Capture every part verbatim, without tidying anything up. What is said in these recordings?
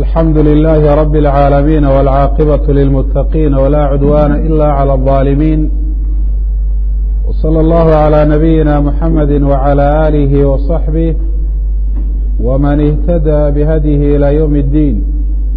الحمد لله رب العالمين والعاقبة للمتقين ولا عدوان إلا على الظالمين وصلى الله على نبينا محمد وعلى آله وصحبه ومن اهتدى بهديه إلى يوم الدين.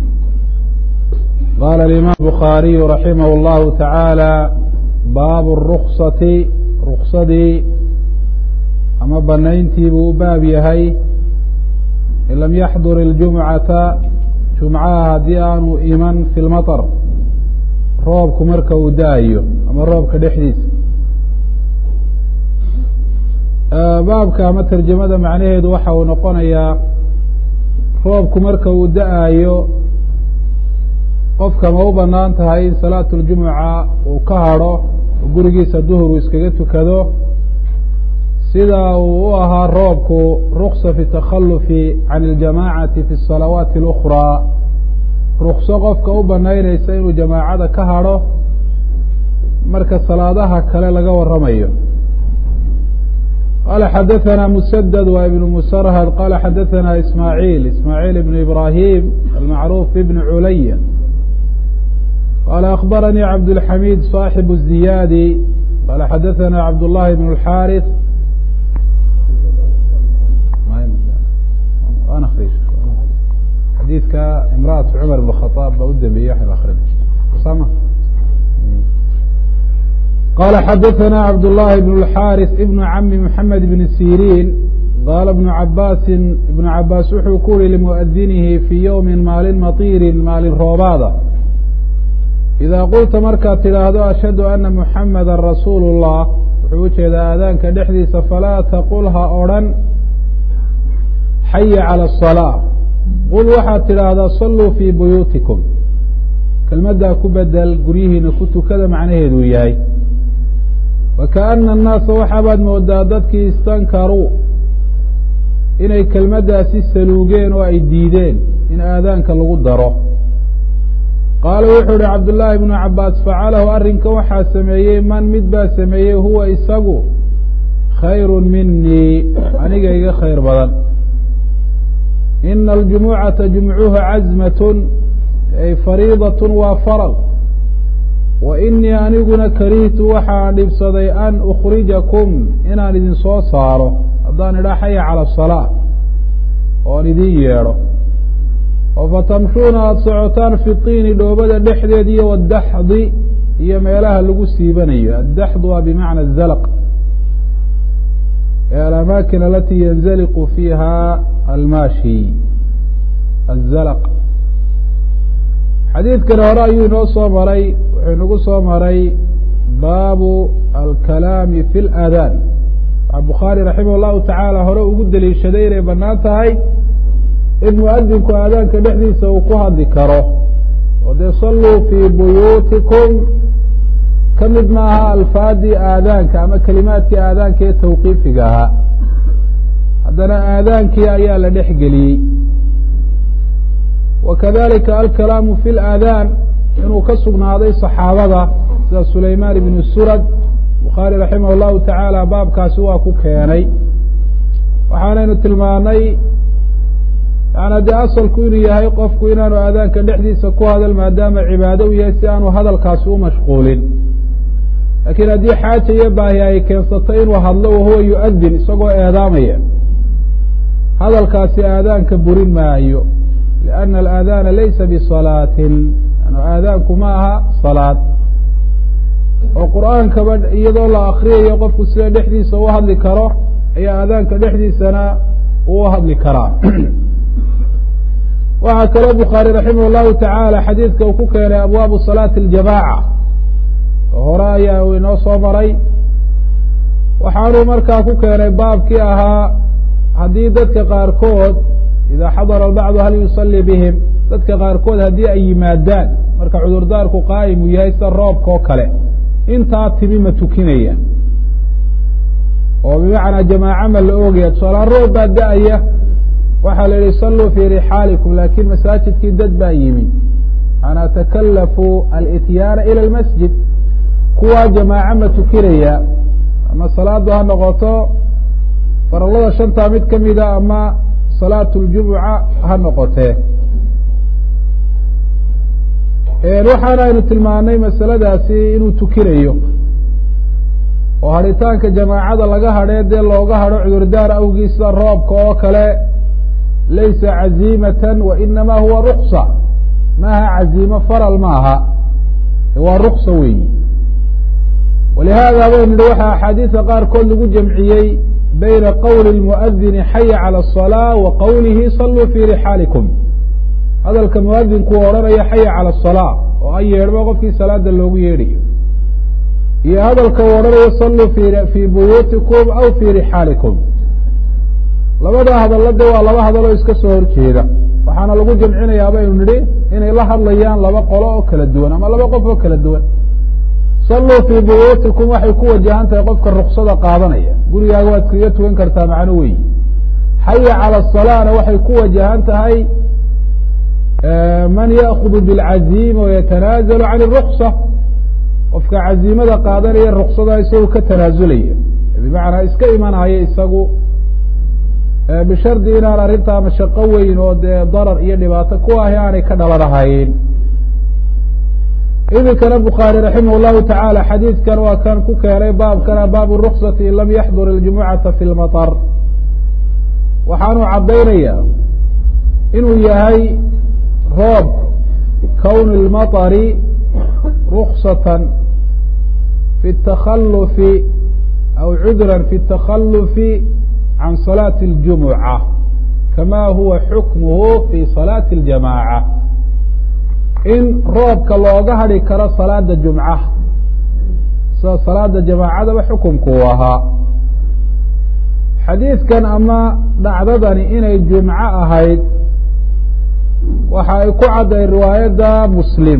قال الإمام البخاري رحمه الله تعالى: باب الرخصة رخصدي أما بنayntii buu u baab yahay in lam yaxdur الجuمcaةa jumcaha haddii aanu iman fi lmaطr roobku marka uu da-ayo ama roobka dhexdiisa. baabka ama tarjamada macnaheedu waxa uu noqonayaa roobku marka uu da-ayo qofka ma u banaan tahay in salaatu اljumuca uu ka hadho oo gurigiisa duhur uu iskaga tukado sida uu u ahaa roobku ruksa fi takhalufi can اljamacati fi الsalawaati اlأkhraa rukso qofka u banaynaysa inuu jamaacada ka hadho marka salaadaha kale laga waramayo. qala xadaثana msdd wa ibn musrhd qala xadaثana ismaaعiil ismaaعiil ibn ibrahim almacruuf ibn culaya qala akbaranii cabdالxamid صaaxibu الziyadi qala xadaثana cabdالlahi bn الxاriث xadiidka imrأaة cmar بn khطاab baa u dambeeyey wax akrin qala xadaثana cabdالlahi bn الxاriث ibn cami mحamed bn sirin qaala بn cabasi ibn cabaas wuxuu ku uri limuؤdinihi fii ywmi maalin maطiri maalin roobaada: إida qulta markaad tidhaahdo ashhadu ana muxamada rasuul الlah wuxuu ujeedaa aadaanka dhexdiisa falaa taqul ha odhan xaya calى الصلاة qul waxaad tidhaahdaa saluu fii buyuutikum. kelmaddaa ku bedel guryihiina ku tukada macnaheeduu yahay. wakaأna الnaasa waxaabaad moodaa dadkii istankaruu inay kelmaddaasi saluugeen oo ay diideen in aadaanka lagu daro. qaala wuxuu ihi cabdالlaahi bnu cabaas facalahu arrinka waxaa sameeyey man mid baa sameeyey huwa isagu khayru minii aniga iga khayr badan. ina aljumucata jumcuha cazmatun ay fariidaة waa faral wa inii aniguna karihtu waxaan dhibsaday an ukrijakum inaan idin soo saaro haddaan idhaa xaya calى الصalاة oon idin yeedho oo fatamshuuna aada socotaan fi طiini dhoobada dhexdeed iyo wadaxdi iyo meelaha lagu siibanayo. addaxd waa bimacna الzalq alamaakin alati yanzaliqu fiiha almaashi azalq. xadiidkani hore ayuu inoo soo maray wuxuu inagu soo maray baabu alkalaami fi اlaadaan. waxaa bukhaari raximah اllahu tacaala hore ugu deliishaday inay banaan tahay in muadinku aadaanka dhexdiisa uu ku hadli karo oo dee saluu fii buyuutikum ka mid maaha alfaadii aadaanka ama kelimaadkii aadaanka ee tawqiifiga ahaa, haddana aadaankii ayaa la dhex geliyey. wakadalika alkalaamu fi اlaadaan inuu ka sugnaaday صaxaabada sida sulaymaan ibnu surad bukhaari raximah اllahu tacaala baabkaasi waa ku keenay. waxaanaynu tilmaanay yaani dee asalku inuu yahay qofku inaanu aadaanka dhexdiisa ku hadal maadaama cibaado u yahay si aanu hadalkaasi u mashquulin. laakiin haddii xaaja iyo baahi ay keensato inuu hadlo wahuwa yu'adin isagoo eedaamaya, hadalkaasi aadaanka burin maayo. liأnna alaadaana laysa bisalaatin yani aadaanku ma aha salaad oo qur'aankaba iyadoo la akriyayo qofku sida dhexdiisa u hadli karo ayaa aadaanka dhexdiisana uu hadli karaa. waxaa kaloo bukhaari raximah اllahu tacaala xadiidka uu ku keenay abwaabu salaati اljamaaca hore ayaa uu inoo soo maray. waxaanuu markaa ku keenay baabkii ahaa haddii dadka qaarkood idaa xadara albacdu hal yusalii bihim, dadka qaarkood haddii ay yimaadaan marka cudurdaarku qaa'im uu yahay sida roobka oo kale, intaa timi ma tukinaya oo bimacnaa jamaaca ma la oogaya. tusaalahaan roob baa da-aya waxaa la yihi saluu fii rixaalikum, laakiin masaajidkii dad baa yimi manaa takalafu alityaana ilى اlmasjid, kuwaa jamaaca ma tukinaya ama salaadu ha noqoto farallada shantaa mid kamida ama salaatu اljumuca ha noqotee. waxaana aynu tilmaanay masaladaasi inuu tukinayo oo hadhitaanka jamaacada laga hadhee dee looga hadho cudurdaar awgiis sida roobka oo kale laysa caziimatan wa inama huwa ruksa maaha caziimo faral maaha waa ruksa weeyi walihaada baynu nihi waxaa axaadiisa qaarkood lagu jamciyey bayna qowli lmuadini xaya cala asalaa wa qowlihi saluu fii rixaalikum hadalka muadinku odhanaya xaya cala asalaa oo an yeedhmo qofkii salaada loogu yeedhayo iyo hadalka u odhanayo saluu fii buyuutikum aw fii rixaalikum labada hadalade waa laba hadaloo iska soo horjeeda waxaana lagu jamcinayaa baynu nidhi inay la hadlayaan laba qolo oo kala duwan ama laba qof oo kala duwan saluu fii buyuutikum waxay ku wajahan tahay qofka ruksada qaadanaya gurigaaga waad kaga tugan kartaa macno weyi xaya cala asalaana waxay ku wajahan tahay man yaakudu bilcaziima wayatanaazalu can iruksa qofka caziimada qaadanaya ruksada isagu ka tanaasulaya bimacnaa iska imanaya isagu bishardi inaan arrintaa mashaqo weyn oo dee darar iyo dhibaato ku ahi aanay ka dhalanahayn idinkana bukhaari raximah llahu tacaala xadiidkan waa kan ku keenay baabkana baabu ruksati in lam yaxdur iljumucata fi lmaطar waxaanu caddaynaya inuu yahay roob kowni اlmaطari ruksatan fi اtakhalufi aw cudran fi اtakhalufi can salaati اljumuca kama huwa xukmuhu fi salaati اljamaaca in roobka looga hadhi karo salaada jumca sida salaada jamaacadaba xukumku u ahaa xadiidkan ama dhacdadani inay jumco ahayd waxa ay ku cadday riwaayadda muslim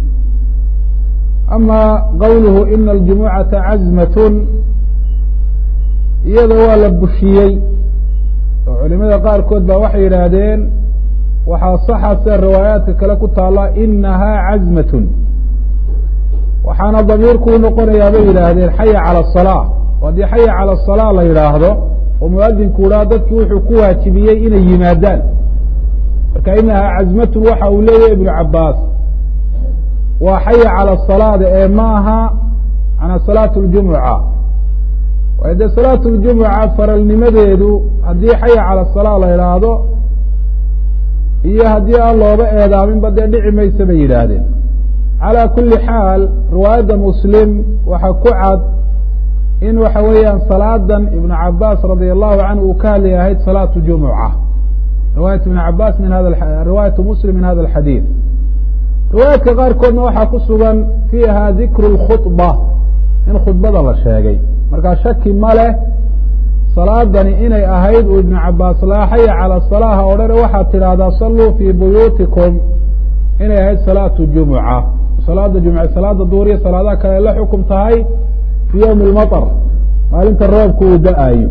ama qowluhu ina aljumucata cazmatun iyada waa la bushiyey oo culimada qaarkood ba waxay yidhaahdeen waxaa saxa sida riwaayaadka kale ku taalla inahaa cazmatun waxaana damiirku u noqonayaa bay yidhaahdeen xaya cala asalaa oo haddii xaya cala asalaa la yidhaahdo oo muadinku idhaha dadkii wuxuu ku waajibiyey inay yimaadaan marka inahaa cazmatun waxa uu leeyahay ibnu cabaas waa xaya cala asalaada ee ma aha ana salaatu ljumuca waayo dee salaatu ljumuca faralnimadeedu haddii xaya cala asalaa la yidhaahdo iyo haddii aan looba eedaaminba dee dhici maysa bay yidhaahdeen calaa kuli xaal riwaayadda muslim waxaa ku cad in waxa weeyaan salaadan ibnu cabaas radia allahu canhu uu ka hadlay ahayd salaatu jumuca riwaayat ibn cabaas min hada riwaayatu muslim min hada alxadiid riwaayaadka qaarkoodna waxaa ku sugan fiiha dikru lkhudba in khudbada la sheegay markaa shaki ma leh salaadani inay ahayd uu ibnu cabaas laa xaya cala salaaha odhane waxaad tidhaahdaa saluu fii buyuutikum inay ahayd salaatu jumuca salaada jumce salaada duuriya salaadaha kale la xukum tahay fii ywmi lmaطr maalinta roobku uu da-ayo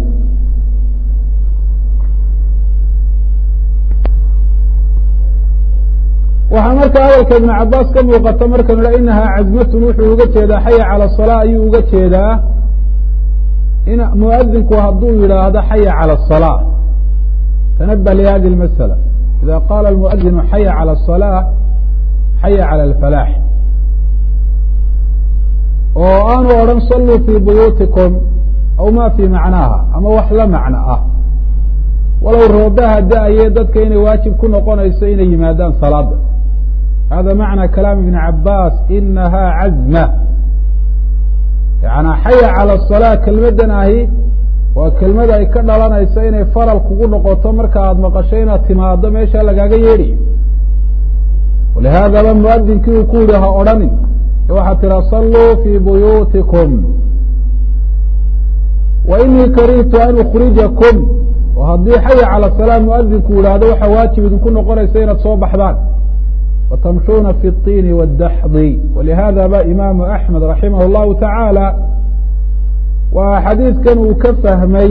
waxaa marka hadalka ibnu cabaas ka muuqata markanu ha inahaa cazmatun wuxuu uga jeedaa xaya cala salaa ayuu uga jeedaa in muadinku hadduu yidhaahdo xaya calى الصلاة tanabه lihadi اmasألة ida qala اmuadinu xaya calى الصلاة xaya calى الفalaax oo aanu odhan saluu fii buyuutikum aw ma fii macnaaha ama wax la macno ah walow roobaha da-aye dadka inay waajib ku noqonayso inay yimaadaan salaada hada macna kalaam ibn cabaas inaha cazma yana xaya calى الصلاة kelmadan ahi waa kelmada ay ka dhalanayso inay faral kugu noqoto marka aada maqasho inaad timaado meesha lagaaga yeedhayo walihaadaba muadinkii uu ku yihi ha odhanin waxaad tiraa saluu fii buyuutikum wa inii karihtu an ukrijakum oo haddii xaya calى الصلاة muadinku yidhaahdo waxaa waajib idinku noqonaysa inaad soo baxdaan وتمشhuna في الطين والدحض ولهذا ba imaamu أحmed رaحimah الlahu taعaalى waa xadiidkan uu ka fahmay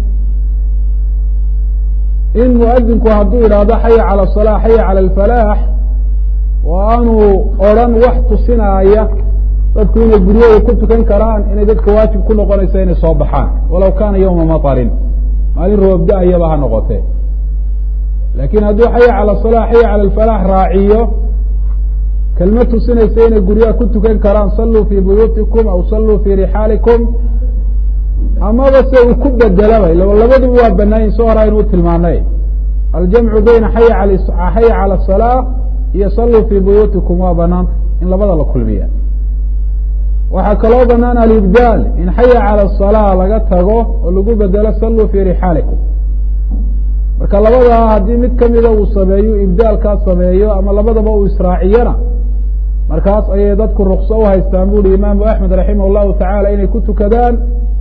in muadinku hadduu yidhaahdo xaya calى الصلاة xaya calى الفalaax oo aanu odran wax tusinaaya dadku inay guryahooda ku tukan karaan inay dadka waajib ku noqonaysa inay soo baxaan walow kana ywma maطrin maalin roob da-ayaba ha noqotee lakin hadduu xaya calى الصلاة xaya calى الفalaax raaciyo kelmad tusinaysa inay guryaha ku tukan karaan saluu fii buyuutikum aw saluu fii rixaalikum amaba se uu ku bedelaba labaduba waa banaayin soo hora aynu u tilmaanay aljamcu bayna xaya xaya cala asalaa iyo saluu fii buyuutikum waa banaanta in labada la kulmiya waxaa kaloo banaan alibdaal in xaya cala asalaa laga tago oo lagu bedelo saluu fii rixaalikum marka labadaa haddii mid kamida uu sameeyo ibdaalkaa sameeyo ama labadaba uu israaciyana markaas ayay dadku rukso u haystaan bu uhi imaamu axmed raximah llahu tacaala inay ku tukadaan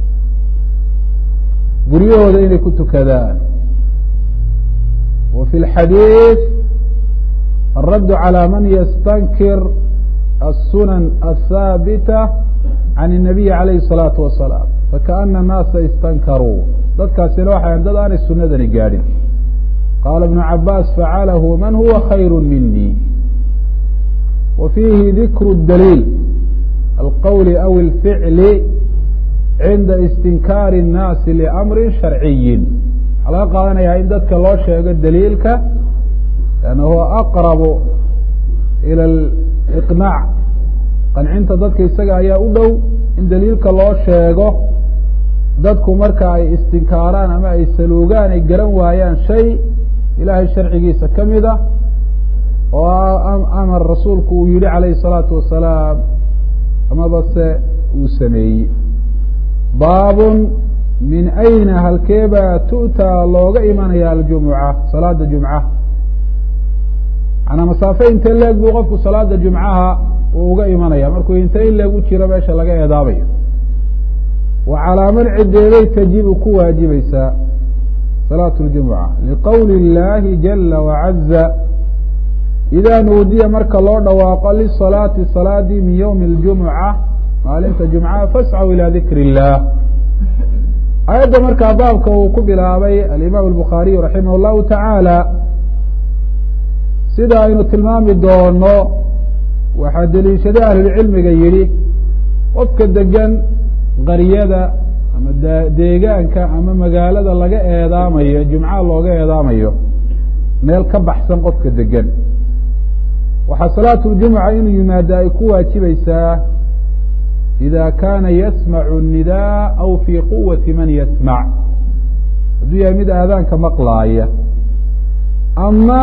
guryahooda inay ku tukadaan wa fi lxadiid الرد على من يستنكر السنن الثابتة عن النبي عليه الصلاة والسلام فكأن الناس استنكروا dadkaasina waxay dad aanay sunadani gaadhin qaala iبن cabاs فacalahu man huwa khayr minي wa fiihi dikru الdaliil الqwl أw الficl cinda istinkaari الnaasi لأmri شharciyi waxaa laga qaadanaya in dadka loo sheego daliilka لأnnahu aqrab ilى اإqnاع qancinta dadka isaga ayaa u dhow in daliilka loo sheego dadku marka ay istinkaaraan ama ay saluugaan ay garan waayaan shay ilaahay sharcigiisa ka mid a oo amar rasuulku uu yihi calayhi الsalaatu wasalaam amaba se uu sameeyey baabun min ayna halkeebaa tu'taa looga imanaya aljumuca salaada jumca manaa masaafe intee leeg buu qofku salaada jumcaha uu uga imanaya markuu intee in leeg u jiro meesha laga eedaabayo wa calaa man cideeday tajibu ku waajibaysaa salaatu اljumuca liqowli اllahi jala wacaza idaa nuudiya marka loo dhawaaqo lisalaati salaadii min ywmi اljumuca maalinta jumcaha fascaw ilى dikri اllah ayadda markaa baabka uu ku bilaabay alimaam الbukhaariyu raximah اllahu tacaala sida aynu tilmaami doono waxaa deliishaday ahlulcilmiga yidhi qofka degan qaryada ama deegaanka ama magaalada laga eedaamayo jumca looga eedaamayo meel ka baxsan qofka degan waxaa salaatu ljumuca inuu yimaado ay ku waajibaysaa ida kaana yasmacu الnidaa aw fii quwati man yasmac hadduu yahay mid aadaanka maqlaaya ama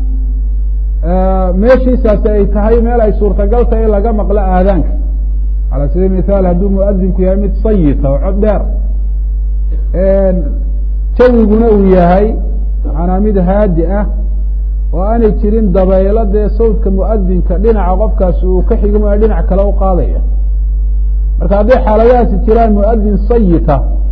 meeshiisaasi ay tahay meel ay suurtagal tahay in laga maqlo aadaanka calى sabiil mithaal hadduu muadinku yahay mid sayita oo cod dheer jawiguna uu yahay manaa mid haadi ah oo aanay jirin dabaylo dee sawdka muadinka dhinaca qofkaasi uu ka xigmo ee dhinac kale u qaadaya marka hadday xaaladahaasi jiraan muadin sayita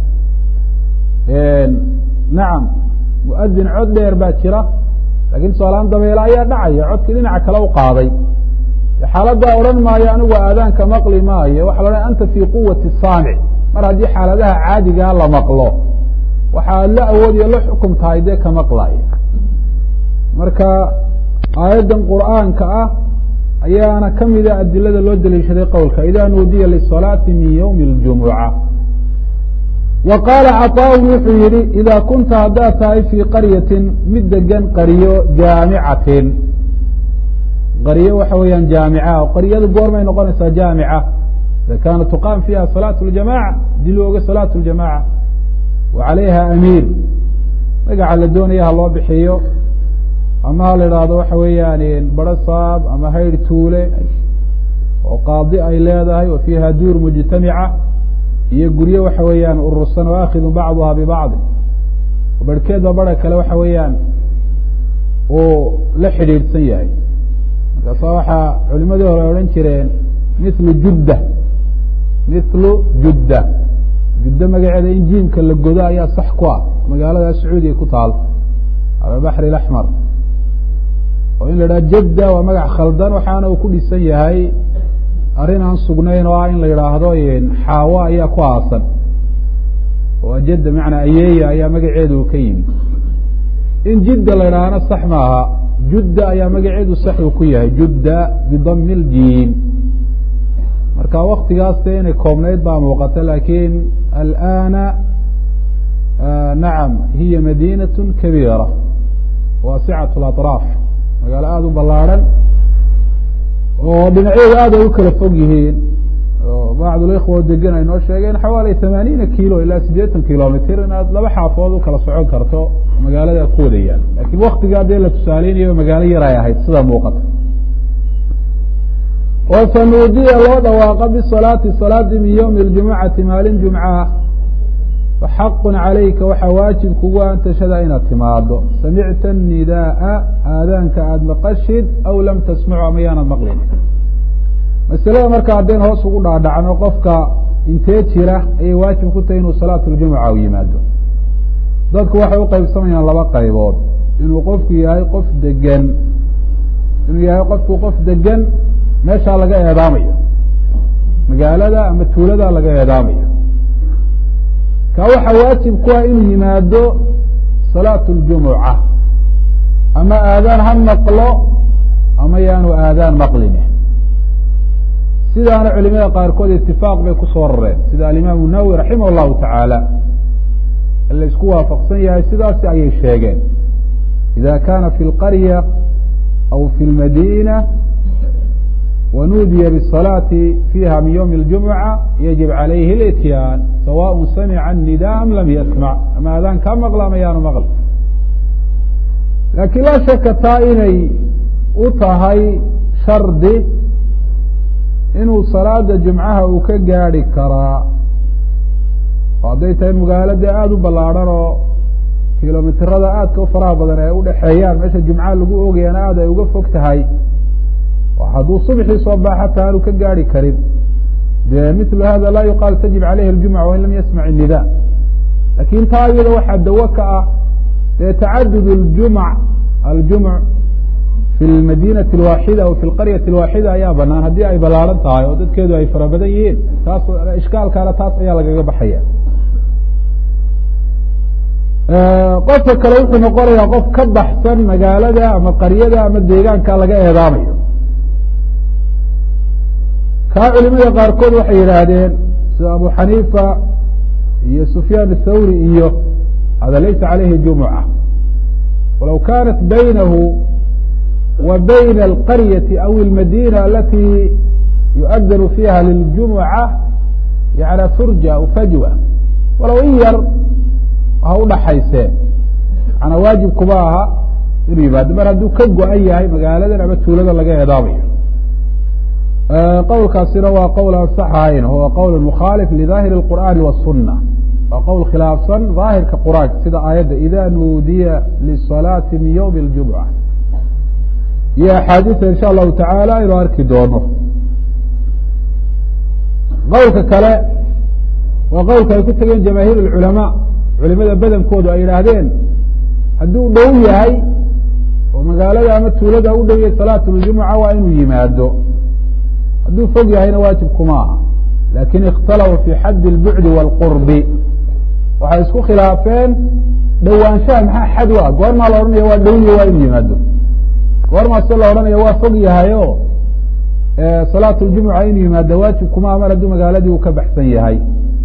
nacam muadin cod dheer baa jira lakin tusaalahaan dabeelo ayaa dhacaya codkii dhinaca kale u qaaday xaaladaa odhan maayo anigu aadaanka maqli maayo waxa la odhan anta fii quwati saamic mar haddii xaaladaha caadigaa la maqlo waxaa la awoodiyo la xukum tahay dee ka maqlaya marka aayaddan qur'aanka ah ayaana kamida adilada loo daliishaday qowlka ida nuudiya lisalaati min ywmi اljumuca wa qaala caطaaun wuxuu yihi idaa kunta haddaad tahay fii qaryatin mid degan qaryo jaamicatin qaryo waxa weeyaan jaamica qaryadu goormay noqonaysaa jaamica ida kaana tuqaam fiiha salaatu اljamaca hadii loo oga salaatu اljamaca wa calayha amiir magaca la doonaya ha loo bixiyo ama ha la idhaahdo waxa weeyaan baro saab ama hayr tuule oo qaadi ay leedahay wa fiiha duur mujtamica iyo guryo waxa weeyaan urursan oo aakhidu bacduha bibacdi barhkeedba bara kale waxa weeyaan uu la xidhiidhsan yahay markaasa waxaa culimadii hore odhan jireen mithlu judda mithlu judda judda magaceeda in jiimka la godo ayaa sax ku ah magaalada sacuudiya ku taal cala baxri اlaxmar oo in la idhaha jadda waa magac khaldan waxaana uu ku dhisan yahay arrin aan sugnayn oo ah in la yidhaahdo xaawa ayaa ku aasan oo jadda macnaa ayeeya ayaa magaceedu uu ka yimi in jidda la idhaahana sax maaha judda ayaa magaceedu sax uu ku yahay judda bidami اljiim marka waktigaas dee inay koobnayd baa muuqata lakin alana nacam hiya madinaة kabiira waasicaة اlaطraaf magaalo aada u ballaarhan oo dhinacyadu aad ay u kala fog yihiin oo bacd اlikhwa degan ay noo sheegeen xawaali tamaaniina kilo ilaa siddeetan kilomitr inaad laba xaafood u kala socon karto magaalada ku wada yaal lakiin waktigaa dee la tusaaleynayo magaalo yar ay ahayd sida muuqata oo fanuudiya loo dhawaaqa bisalaati salaadi min ywmi اljumucati maalin jumcaha faxaqu calayka waxaa waajib kugu an tashhada inaad timaado samicta الnidaaa aadaanka aada maqashid aw lam tasmacu ama yaanad maqlin masalada marka haddeen hoos ugu dhaadhacno qofka intee jira ayay waajib ku tahay inuu salaat اljumuca u yimaado dadku waxay u qaybsamayaan laba qaybood inuu qofku yahay qof degan inuu yahay qofku qof degan meeshaa laga eedaamayo magaalada ama tuulada laga eedaamayo ka waxaa waajib ku ah inuu yimaado salaat اljumuca ama aadaan ha maqlo ama yaanu aadaan maqline sidaana culimada qaarkood itifaaq bay ku soo rareen sida alimaamu nawowi raximah اllahu tacaala la isku waafaqsan yahay sidaasi ayay sheegeen ida kana fi اlqarya aw fi اlmadina wanuudiya bالصalaati fiiha min ywmi اljumuca yajib calayhi اlityaan sawaء samica الnida am lam yasmac ama aadaan kaa maqla ama yaanu maql laakiin laa shaka taa inay u tahay shardi inuu salaada jumcaha uu ka gaadi karaa oo hadday tahay magaalada aada u ballaadhan oo kilomitirada aadka u faraha badan ay udhaxeeyaan meesha jumcaha lagu ogayana aada ay uga fog tahay oo hadduu subxii soo baax hataa aanu ka gaadi karin dee mitlu hada laa yuqaal tajib calayhi اljumca wain lam yasmac الnida lakin taa iyada waxaa dawo ka ah dee tacadud اljumc aljumc fi lmadinati alwaaxida aw fi lqaryati alwaaxida ayaa banaan haddii ay ballaaran tahay oo dadkeedu ay fara badan yihiin taas ishkaalkaana taas ayaa lagaga baxaya qofka kale wuxuu noqonayaa qof ka baxsan magaalada ama qaryada ama deegaanka laga eedaamayo kaa culimada qaarkood waxay yidhaahdeen sida abu xaniifa iyo sufyaan athawri iyo hada laysa calayhi jumuca walaw kanat baynahu wa bayna alqaryati aw almadina alati yu'adanu fiiha liljumuca yani furja aw fajwa walow in yar ha udhaxaysee manaa waajib kuma aha inuu yimaado mar hadduu ka go-an yahay magaaladan ama tuulada laga eedaamayo qowlkaasina waa qowl aan sax ahayn huwa qowl mukhaalif lidaahiri اlqur'ani waالsuna waa qowl khilaafsan daahirka qur'aanka sida aayadda ida nuudiya lisalaati min ywmi اljumca iyo axaadiisa insha allahu tacaala inuu arki doono qowlka kale waa qowlka ay ku tegeen jamaahiir اlculamaa culimada badankoodu ay yidhaahdeen hadduu dhow yahay oo magaalada ama tuulada u dhow yahay salaat اljumuca waa inuu yimaado hadduu fog yahayna waajib kuma aha lakin اkhtalafuu fi xaddi اlbucdi wاlqurbi waxay isku khilaafeen dhowaanshaha maxaa xad u ah goormaa la odhanaya waa dhow yahay waa inuu yimaado goormaa se la odhanaya waa fog yahay o salaat اljumuca inuu yimaado waajib kuma aha mar hadduu magaaladii uu ka baxsan yahay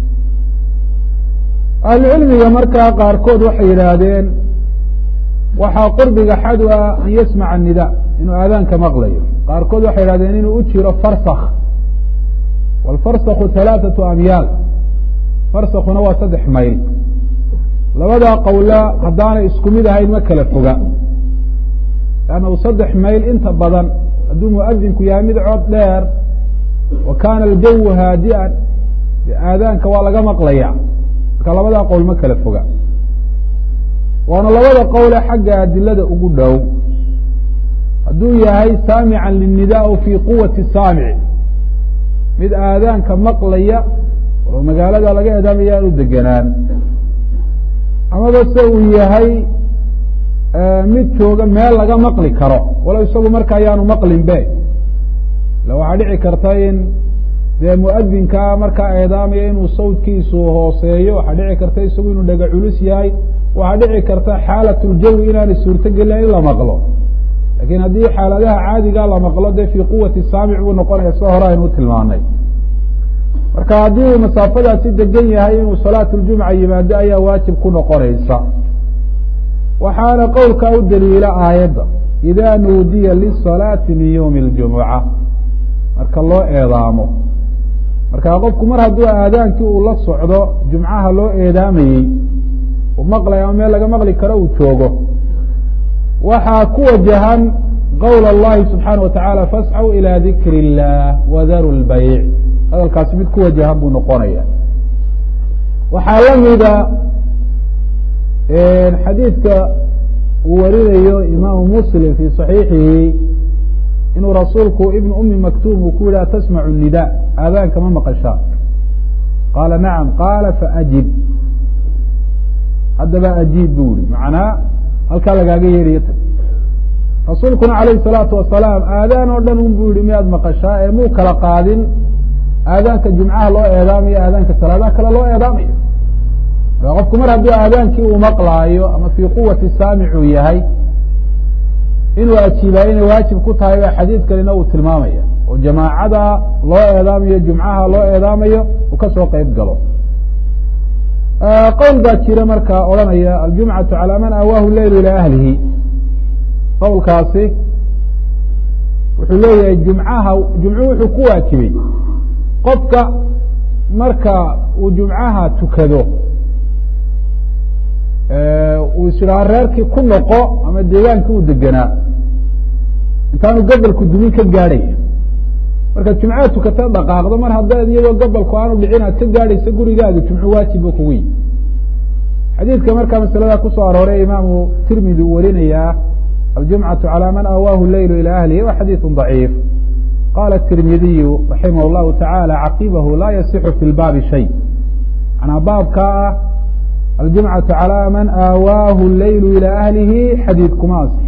ahlucilmiga markaa qaarkood waxay yidhaahdeen waxaa qurbiga xad u ah an yasmaca الnida inuu aadaanka maqlayo qaarkood waxay yidhahdeen inuu u jiro farsak wاlfarsaku halaaثaةu amyaal farsakuna waa saddex mayl labadaa qowla haddaanay isku mid ahayn ma kala foga lannahu saddex mayl inta badan hadduu muadinku yahay mid cod dheer wa kaana aljawu haadi'an aadaanka waa laga maqlaya marka labadaa qowl ma kala foga waana labada qowle xagga adilada ugu dhow hadduu yahay saamican linida o fii quwati saamici mid aadaanka maqlaya oo magaalada laga eedaamaya aan u degenaan amaba se uu yahay mid jooga meel laga maqli karo walow isagu marka ayaanu maqlin be ila waxaa dhici karta in dee muadinka markaa eedaamaya inuu sawdkiisu hooseeyo waxaa dhici karta isagu inuu dhega culus yahay waxaa dhici karta xaalat ljawi inaanay suurtogelin in la maqlo lakin haddii xaaladaha caadiga la maqlo dee fii quwati saamic buu noqonaya sida hore aynu tilmaanay marka haddii uu masaafadaasi degan yahay inuu salaat ljumca yimaado ayaa waajib ku noqonaysa waxaana qowlkaa u daliila aayadda ida nuudiya lisalaati min ywmi اljumuca marka loo eedaamo marka qofku mar hadduu aadaankii uu la socdo jumcaha loo eedaamayey uu maqlayo ama meel laga maqli karo uu joogo waxaa ku wajahan qowl اllahi subxaanaه wataعala fascw ilى dikr الlah wadaru اlbayc hadalkaasi mid ku wajahan buu noqonaya waxaa lamida xadiidka uu warinayo imaamu muslim fi صaxiixihi inuu rasuulku ibn umi maktum uu ku yihi atasmacu nida aadaanka ma maqashaa qaala nacam qaala faajib haddaba ajiib bu yihi macnaa halkaa lagaaga yeedhayo tag rasuulkuna calayhi الsalaatu wasalaam aadaan oo dhan un bu yihi miyaad maqashaa ee muu kala qaadin aadaanka jumcaha loo eedaamayo aadaanka salaadaha kale loo eedaamayo marka qofku mar hadduu aadaankii uu maqlaayo ama fii quwati saamicuu yahay inuu ajiibaayo inay waajib ku tahay baa xadiid kalena uu tilmaamaya oo jamaacada loo eedaamayo jumcaha loo eedaamayo uu kasoo qeyb galo qowl baa jira markaa odhanaya aljumcatu calى man awaahu leyl ilى ahlihi qowlkaasi wuxuu leeyahay jumcaha jumcuhu wuxuu ku waajibay qofka marka uu jumcaha tukado uu is idhaha reerkii ku noqo ama deegaankii uu degenaa intaanu gabalku dumin ka gaadhaya markaad jumcaha tukata dhaqaaqdo mar haddaad iyadoo gabalku aanu dhicin aad ka gaadhaysa gurigaaga jumcu waajib buu kugu yihi xadiidka markaa masalada kusoo arooray imaamu tirmidi uu warinayaa aljumcatu calى man awaahu leylu ilى ahlihi wa xadiiثu ضaciif qala tirmidiyu raximah اllahu taعalى caqibahu laa yasixu fi lbaabi shay manaa baabkaa ah aljumcatu calى man aawaahu leylu ilى ahlihi xadiid kuma asix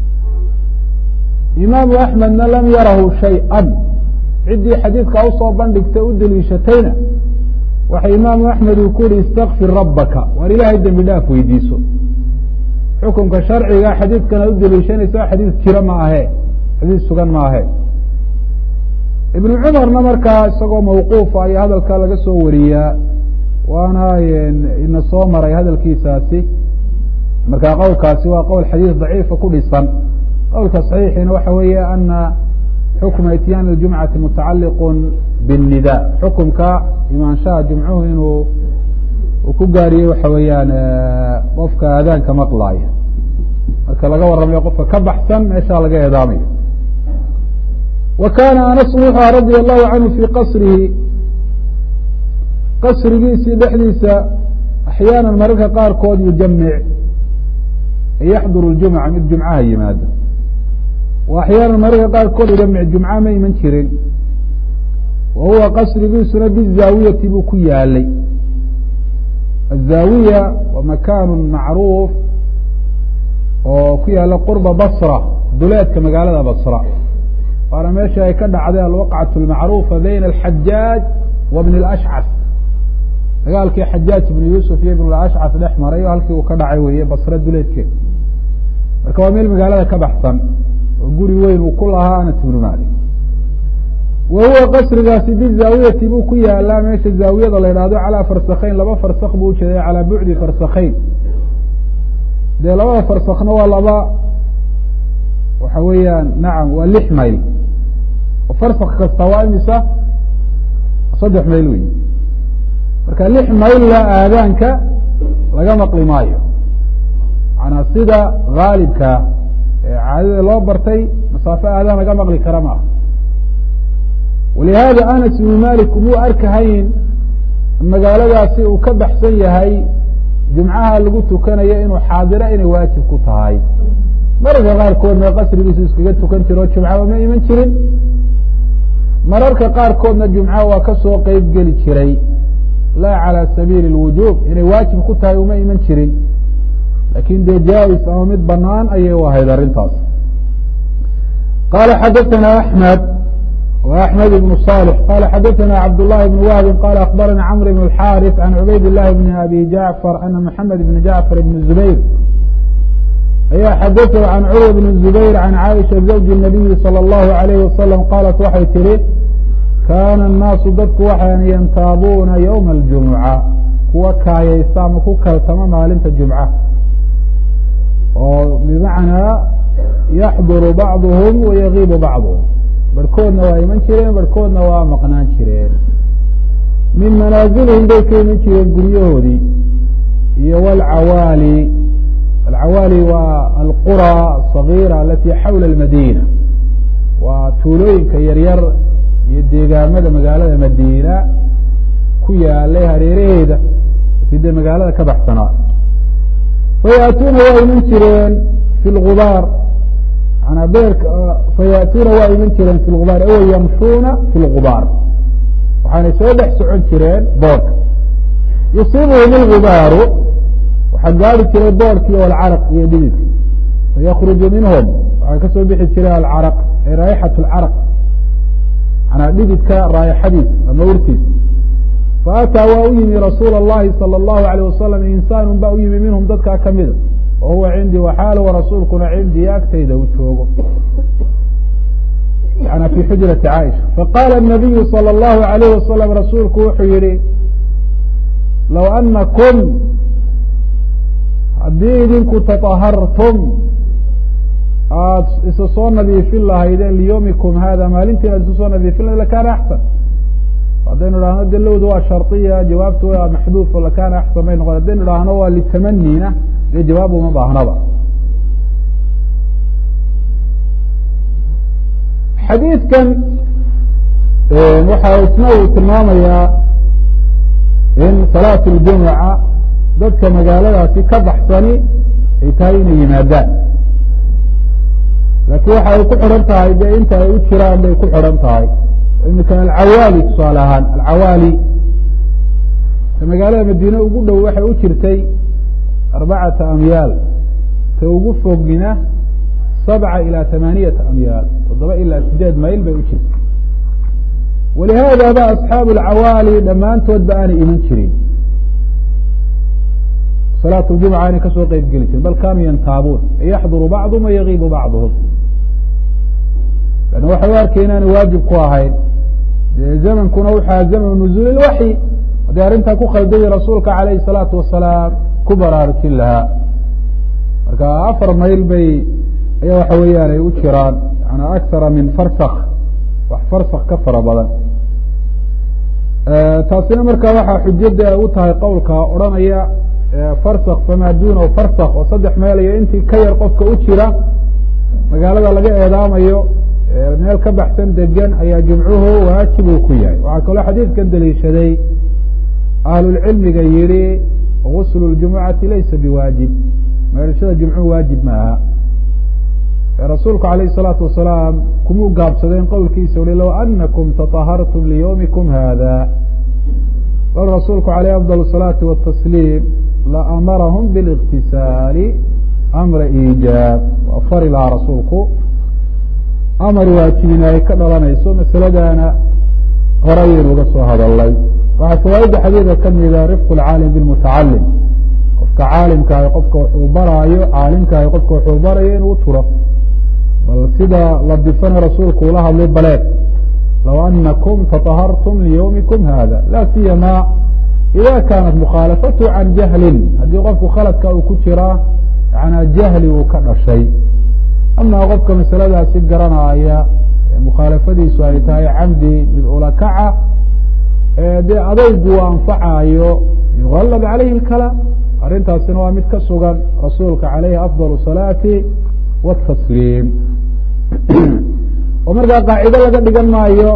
imaamu axmedna lam yarahu shayئa ciddii xadiidkaa usoo bandhigtay u deliishatayna waxa imaamu axmed uu ku yihi istakfir rabaka waar ilaahay dembi dhaaf weydiiso xukunka sharciga xadiidkana u deliishanaysa xadiid jira ma ahe xadiid sugan ma ahe ibnu cumarna markaa isagoo mawquufa ayaa hadalkaa laga soo wariyaa waana ina soo maray hadalkiisaasi markaa qowlkaasi waa qowl xadiid daciifa ku dhisan qowlka صaxiixina waxa weeye ana xukma ityaan اljumcati mutacaliq bالnida xukumka imaanshaha jumcuhu inuu uu ku gaariyey waxa weeyaan qofka aadaanka maqlaaya marka laga waramayo qofka ka baxsan meeshaa laga eedaamayo wa kana anas wuxua radia allahu canhu fii qasrihi qasrigiisii dhexdiisa axyaana mararka qaarkood yujamic yaxduru اljumca mid jumcaha yimaado wa axyaana mararka qaarkood yujamic jumca ma iman jirin wa huwa qasrigiisuna bizaawiyati buu ku yaalay الزاawiية waa makan macruuf oo ku yaala qurba basra duleedka magaalada basra waana meesha ay ka dhacday alwaqcaة الmacrufa bayna الxajaaج wa bn الأshcas dagaalkii xajaaج ibn yusuf iyo ibn ashcas dhex maray oo halkii uu ka dhacay weeye basre duleedkeed marka waa meel magaalada ka baxsan oo guri weyn uu ku lahaa anas ibnu malik wa huwa qasrigaasi bizaawiyati buu ku yaalaa meesha zaawiyada la idhaahdo calaa farsakayn laba farsak buu ujeeday calaa bucdi farsakayn dee labada farsakna waa laba waxa weeyaan nacam waa lix mayl oo farsak kasta waa imisa saddex mayl wey marka lix maylla aadaanka laga maqli maayo manaa sida haalibka ee caadada loo bartay masaafo aadaan laga maqli kara maaha walihaada anas ibnu malik muu arkahayn magaaladaasi uu ka baxsan yahay jumcaha lagu tukanayo inuu xaadiro inay waajib ku tahay mararka qaarkoodna qasrigiisu iskaga tukan jiro jumcaba ma iman jirin mararka qaarkoodna jumcaha waa kasoo qeyb geli jiray laa calى sabiili اlwujuub inay waajib ku tahay uma iman jirin lakin dee jaa-is ama mid banaan ayay u ahayd arrintaas qala xadaثana axmed w axmed ibn صالح qala xadaثana cabd لlahi بn wahbi qala akbarana cmr bn الxاriث can cubayd الlahi bn abi jacfar ana mحamed bn jacfar bn zubayr ayaa xadaثhu can curwa bn zubayr can caaisha zawji الnabiyi salى الlahu عalayhi wasalam qaalat waxay tihi kaana الnaasu dadku waxaan yantaabuuna ywma اljumuca kuwa kaayaysta ama ku kaltama maalinta jumca oo bimacnaa yaxduru bacduhum wayagiibu bacduhum barhkoodna waa iman jireen barhkoodna waa maqnaan jireen min manaazilihim bay ka iman jireen guryahoodii iyo wlcawaali alcawaali waa alqura asagiira alati xawla almadina waa tuulooyinka yaryar iyo deegaamada magaalada madiina ku yaalay hareeraheeda sidee magaalada ka baxsanaa fayaatuuna waa iman jireen fi lgubaar manaa beerka fayaatuuna waa iman jireen fi lgubaar aw yamshuuna fi lgubaar waxaanay soo dhex socon jireen boorka yusiibuhum ilgubaaru waxaa gaari jiray boorki alcaraq iyo dhididka fayakruju minhum waxaa kasoo bixi jiray alcaraq ay raayixat lcaraq manaa dhididka raayaxadiisa ama urtiisa faataa waa u yimi rasuula اllahi salى اllahu alayh wasalam insaanu baa u yimi minhum dadkaa kamida wa huwa cindii waxaal rasuulkuna cindii agtayda u joogo yana fi xujrati caaisha faqaala الnabiyu salى اllahu alayh wasalam rasuulku wuxuu yihi low anakum haddii idinku taطahartum aada isa soo nadiifin lahaydeen liyowmikum hada maalintiin aad isu soo nadiifin lahayd lakana axsan haddaynu idhahno de lowda waa shardiya jawaabtu waa maxduuf o lakana axsan bay noqon haddaynu idhaahno waa litamanina iyo jawaab uma baahnaba xadiidkan waxa isna uu tilmaamayaa in salaat اljumuca dadka magaaladaasi ka baxsani ay tahay inay yimaadaan laakiin waxa ay ku xidhan tahay de inta ay u jiraan bay ku xidhan tahay imika alcawaali tusaale ahaan alcawaali magaalada madiine ugu dhow waxay u jirtay arbacata amyaal ta ugu fogina sabca ilaa tamaaniyata amyaal toddoba ilaa sideed mayl bay u jirtay walihaada ba asxaabu alcawaali dhammaantood ba aanay iman jirin salaat ljumca aanay kasoo qeyb geli jirin bal kaanuu yantaabuun yaxduru bacduhum wayagiibu bacduhum lanna waxay u arkay inaanay waajib ku ahayn dee zamankuna waxaa zamanu nuzuul ilwaxyi haddii arrintaa ku khaldayay rasuulka calayhi salaatu wasalaam ku baraarujin lahaa marka afar mayl bay ayaa waxa weeyaan ay u jiraan yana akara min farsak wax farsak ka fara badan taasina marka waxaa xujada u tahay qowlka odhanaya farsak famaa duunahu farsak oo saddex meel iyo intii ka yar qofka u jira magaalada laga eedaamayo meel ka baxsan degan ayaa jumcuhu waajib uu ku yahay waxaa kaloo xadiidkan daliishaday ahlulcilmiga yihi guslu ljumucati laysa biwaajib meelashada jumcuhu waajib ma aha rasuulku alayh الsalaatu wasalaam kumuu gaabsadeen qowlkiisa ui low anakum taطahartum liyowmikum hada bal rasuulku alayh afضal الsalaati watasliim laamarahum biاlاktisaali amra iijaab waa fari lahaa rasuulku amar waajibin ay ka dhalanayso masaladana hore ayaynu uga soo hadalnay waxaa fawaaida xadiidka kamida rifq اcaalim bاlmutacalim qofka caalimkaah qofka wuxuu baraayo caalimkaah qofka wuxuu barayo inuu turo bal sida la difana rasuulku ula hadlay baleed low anakum taطahartum liyowmikum hada la siyama ida kaanat mukhaalafatu can jahlin haddii qofku khaladka uu ku jiraa yana jahli uu ka dhashay ama qofka masaladaasi garanaya mukhaalafadiisu ay tahay camdi mid ulakaca dee adaygu u anfacayo yugalab calayhi اlkalaam arrintaasina waa mid ka sugan rasuulka calayhi afضal الsalaati wالtasliim oo markaa qaacido laga dhigan maayo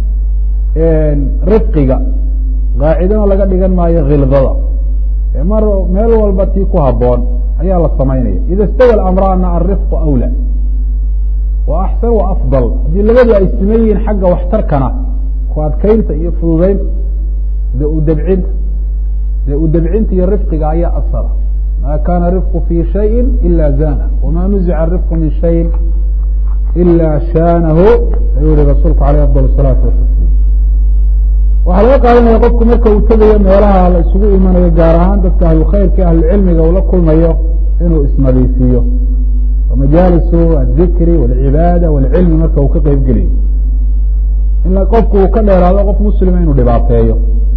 rifqiga qaacidona laga dhigan maayo khildada mar meel walba tii ku haboon ayaa la samaynaya ida istawa amraana alrifqu awlى wa axsan wa afضal haddii labadu ay siman yihiin xagga waxtarkana ku adkaynta iyo fududeynta de u dabcinta de u dabcinta iyo rifqiga ayaa asala ma kana rifqu fi shayi ila zana wama nuzica rifqu min shayin ila shaanahu ayuu yihi rasuulku aleyh afضal الsalaatu watasliim waxaa laga qaadanaya qofku marka uu tegayo meelaha la isugu imanayo gaar ahaan dadka ahlulkhayrka ahlucilmiga uu la kulmayo inuu isnadiifiyo majaalisu adikri wاlcibaada wاlcilmi marka uu ka qeyb geliyo in qofku uu ka dheeraado qof muslima inuu dhibaateeyo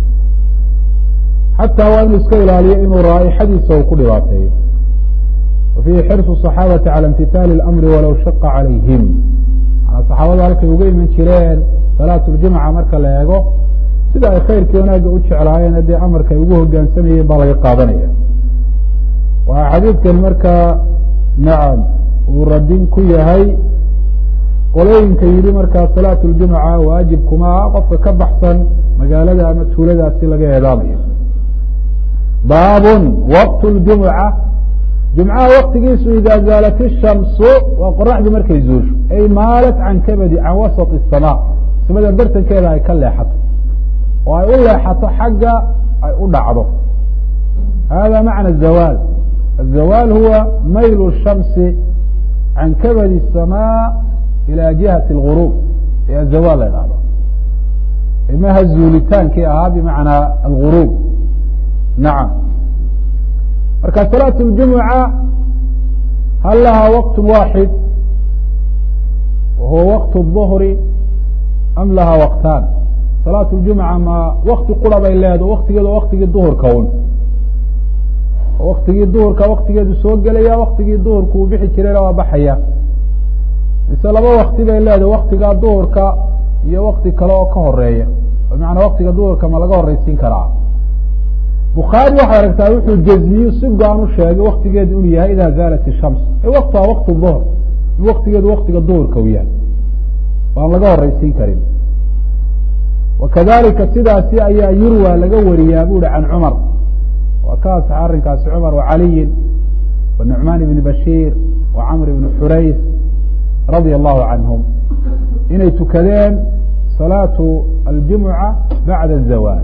xataa waa inuu iska ilaaliyo inuu raaixadiisa uu ku dhibaateeyo wa fiihi xirsu الصaxaabati calى imtitaali اlamri walow shaqa calayhim saxaabadu halkay uga iman jireen salaatu ljumca marka la eego sida ay khayrkii wanaagga u jeclaayeen haddii amarka ay ugu hogaansamayeen baa laga qaadanaya waa xadiidkan marka nacam uu radin ku yahay qolooyinka yidhi markaa salaatu ljumca waajib kuma ah qofka ka baxsan magaalada ama tuuladaasi laga eedaamayo baabun waqt ljumca jumcaha waktigiisu idaa zaalat ishamsu waa qoraxdii markay zuusho ay maalat can kabadi can wasط الsamaa samada bartankeeda ay ka leexato oo ay u leexato xagga ay u dhacdo hada macna الzawaal الzawaal huwa mayl الshamsi can kabadi الsamaa ilى jihati اlغurub ee azawaal la dhahdo imaha zuulitaankii ahaa bimacnaa algurub nacam marka salaat اljumuca hal lahaa waqt waaxid wahuwa waqt الظhri am lahaa waqtaan salaat اljumuca ma wakti qura bay leedo waktigeedu waktigii duhurka un waktigii duhurka waktigeedu soo gelaya waktigii duhurka uu bixi jirayna waa baxaya mise laba wakti bay leedahay waktigaa duhurka iyo wakti kale oo ka horeeya bimacnaa waktiga duhurka ma laga horeysiin karaa bukhaari waxaad aragtaa wuxuu jazmiyu si go-an u sheegay waktigeedu inuu yahay idaa zaalat ishams waktuha waqt duhr in waktigeedu waktiga duhurka uu yahay waan laga horeysiin karin wakadalika sidaasi ayaa yurwa laga wariyaa bu uhi can cumar waa ka asax arrinkaasi cumar wacaliyin wanucmaan ibni bashiir wacamr ibni xurays radia allahu canhum inay tukadeen salaatu aljumuca bacda azawaal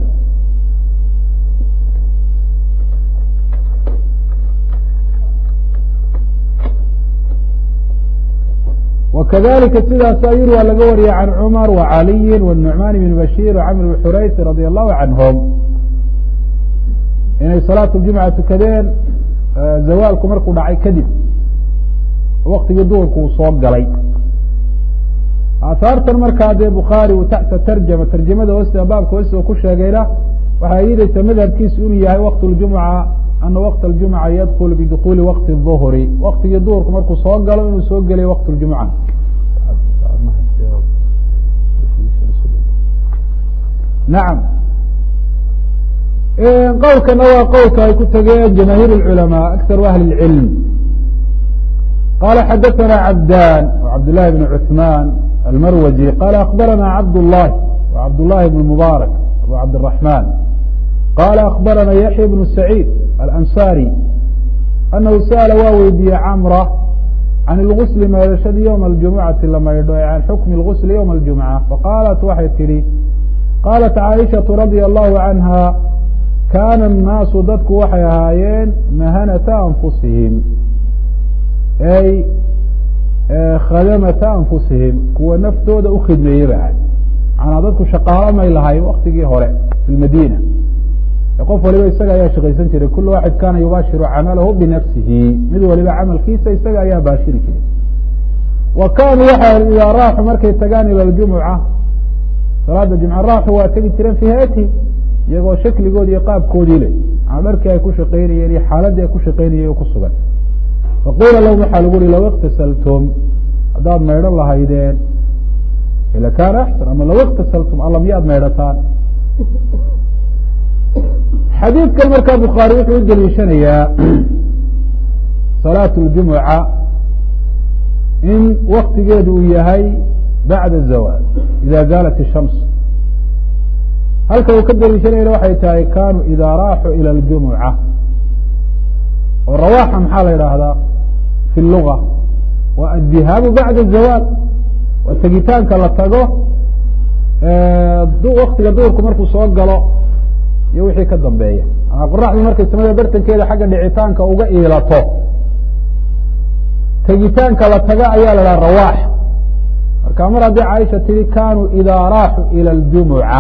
wakadalika sidaasaa yurwa laga wariya can cumar wacaliyin wnucmaan ibni bashiir wacamr ibni xurays radia allahu canhum inay salaatu ljumca tukadeen zawaalku markuu dhacay kadib waktigii duhurku uu soo galay aahaartan markaa dee bukhaari uu taxta tarjama tarjamada hoosta baabka hoosta ku sheegayna waxay ayidaysaa madhabkiisu inuu yahay waqt ljumca ana waqt aljumca yadkul bidukuli waqti الظuhri waktigii duhurku markuu soo galo inuu soo gelay waqt ljumca nacam qowlkana waa qowlka ay ku tageen jamaahiir اculamaa akharu ahli اlcilm qala xadaثna cabdan cabd لlahi bn cuثman almarwazi qala akbarana cabd الlahi cabd لlahi bn mubaarak abu cabdالرaحman qala akbarana yaحya bn سacيid alansari anahu sa'la waa weydiiyey camra can اlgusli maydhashadi ywma اljumucati la maydho e can xukmi اlgusli ywma اljumca faqaalat waxay tidhi qaalat caaishaةu radia allahu canha kaana الnaasu dadku waxay ahaayeen mahanata anfusihim ay khadamata anfusihim kuwa naftooda u khidmeeyey ba manaa dadku shaqaalo may lahay waktigii hore fi lmadiina qof waliba isaga ayaa shaqaysan jiray kul waaxid kaana yubaashiru camalahu binafsihi mid waliba camalkiisa isaga ayaa baashiri jiray wa kaanuu waxay idaa raaxu markay tagaan ila ljumuca salaada jumca raaxu waa tegi jireen fi hayatihim iyagoo shakligoodi iyo qaabkoodii leh maa dharkii ay ku shaqaynayeen iyo xaaladii ay ku shaqaynayeen ku sugan faquula lahum waxaa lagu uhi low iktasaltum haddaad maydhan lahaydeen ila kaana axsan ama low iktasaltum alla miyaad maydhataan xadiidkan markaa bukhaari wuxuu u daliishanayaa salaatu ljumuca in waktigeedu uu yahay bacda zawaal ida zaalat ishams halka uu ka daliishanayna waxay tahay kaanuu idaa raaxuu ila ljumuca oo rawaaxa maxaa la yidhaahdaa fi luga waa addihaabu bacda zawaal waa tegitaanka la tago waktiga duhurku markuu soo galo iyo wixii ka dambeeya ama qoraxdu markay samada bartankeeda xagga dhicitaanka uga iilato tegitaanka la taga ayaa la dhaha rawaax marka mar haddii caaisha tihi kaanuu idaa raaxuu ila ljumuca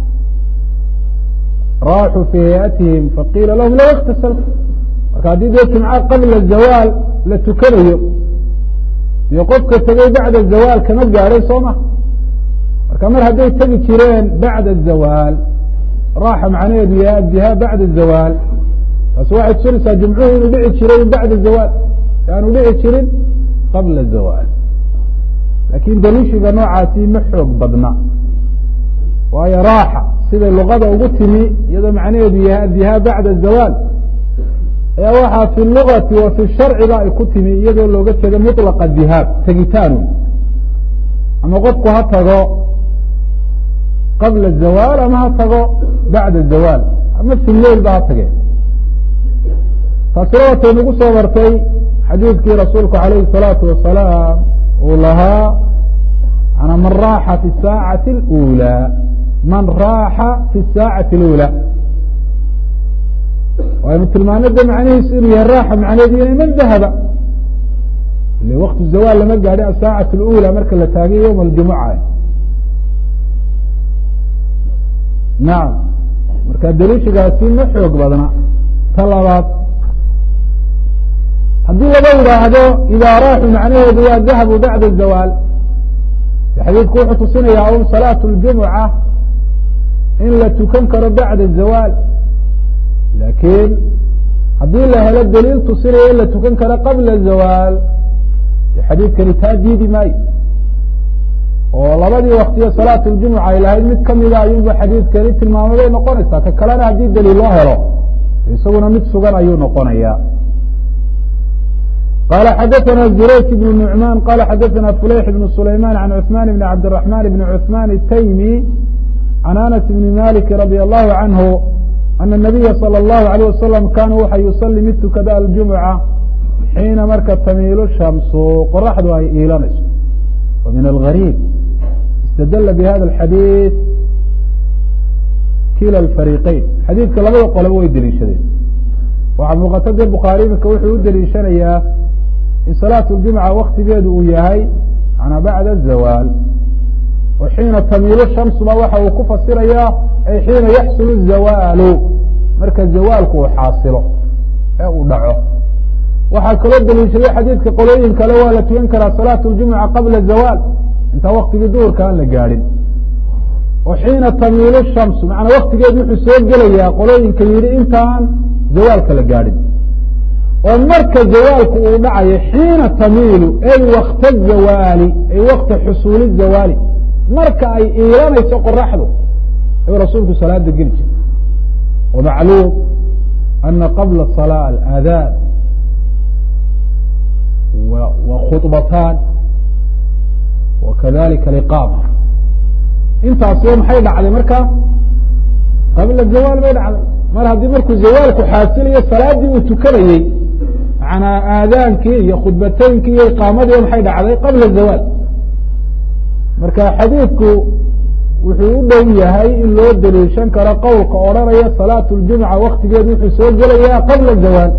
raaxuu fii hayatihim faqiila lahum low iktasaltu marka haddii dee jumca qabla zawaal la tukanayo iyo qofka tegay bacda zawaal kama gaadhay soo ma marka mar hadday tegi jireen bacda zawaal raaxa macnaheedu yahay addihaa bacda zawaal taasi waxay tusinaysaa jumcuhu inuu dhici jiray bacda zawaal aanu dhici jirin qabla zawaal laakiin daliishiga noocaasi ma xoog badna waayo raaxa siday luqada ugu timi iyadoo macnaheedu yahay adihaab bacda zawaal ayaa waxaa fi lugati wa fi sharciba ay ku timi iyadoo looga jeedo mطlaqa dihaab tegitaanu ama qofku ha tago qabla zawaal ama ha tago bacda zawaal ama fi leil ba ha tage taasina watay nagu soo martay xadiidkii rasuulku alayhi الsalaatu wasalaam uu lahaa ana man raaxa fi saacati اlأulى man raaxa fi saacati اlأulى waynu tilmaanada macnihiisu inuu yahay raaxa macneedu inay man dahaba ile waktu zawaal lama gaadhi asaacat اlأulى marka la taagay yowm اljumuca nacam marka daliishigaasi ma xoog badna ta labaad haddii laga yidhaahdo idaa raaxu macnaheedu waa dahabu bacda zawaal xadiidku wuxuu tusinayaa un salaatu اljumuca in la tukan karo bacda zawaal laakiin haddii la helo daliil tusinaya in la tukan karo qabla zawaal xadiidkani taa diidi maayo oo labadii waktiyo salaatu ljumuca ay lahayd mid kamida ayuunba xadiidkani tilmaamay bay noqonaysaa ka kalena haddii daliil loo helo isaguna mid sugan ayuu noqonaya qala xadaثna zurayk بن نuعman qala xadaثna fulayx بن sulayman عan cثman بn cabdالرaحman بn cثman الtaymi عan anas بn malik radي الlahu canhu ana الnabiya salى الlahu عalيه wasalam kana waxa yusali mid tukada aljumuca xiina marka tamiilu shamsu qoraxdu ay iilanayso wa min algariib istadla bhada اxadiiث kila اfariqeyn xadiidka labada qolaba way deliishadeen waxaa muuqata de bukhaari imika wuxuu u deliishanayaa in salaatu ljumca waktigeedu uu yahay ana bacda zawaal oo xiina tamiilu shamsuba waxa uu ku fasirayaa ay xiina yaxsulu zawaalu marka zawaalku uu xaasilo ee uu dhaco waxaa kaloo deliishaday xadiidka qolooyin kale waa la tukan karaa salaatu ljumuca qabla zawaal intaan waktigii duhurka aan la gaadhin oo xiina tamiilu shamsu macanaa waktigeedu wuxuu soo gelayaa qolooyinka yidhi intaan zawaalka la gaadhin oo marka zawaalku uu dhacayo xiina tamiilu ay wakta zawaali ay wakta xusuuli zawaali marka ay iilanayso qoraxdu ayuu rasuulku salaada geli jiray wamacluum ana qabla salaa alaadaan wa khudbataan wa kadalika aliqaama intaasba maxay dhacday marka qabla zawaal bay dhacday mar haddii markuu zawaalku xaasilayo salaadii uu tukanayey manaa aadaankii iyo khudbateynkii iyo iqaamadii maxay dhacday qabla zawaal marka xadiidku wuxuu u dhow yahay in loo deliishan karo qowlka odhanaya salaatu ljumca waktigeedu wuxuu soo gelayaa qabla zawaal